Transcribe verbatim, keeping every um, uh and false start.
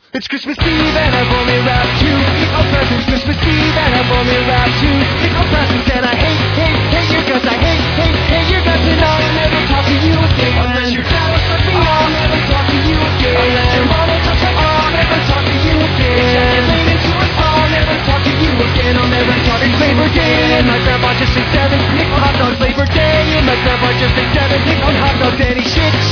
It's Christmas Eve and I've only wrapped two Nickel presents. Christmas Eve and I've only wrapped two Nickel presents. And I hate, hate, hate your guts. I hate, hate, hate your guts. And I'll never talk to you again. Unless you're jealous of me, I'll never talk to you again. Unless your mama touch me, I'll never talk to you again. Ejaculate into us, I'll never talk to you again. I'll never talk. It's Labor Day and my grandpa just ate seven nickel hot dogs. Labor Day and my grandpa just ate seven nickel hot dogs. And he shit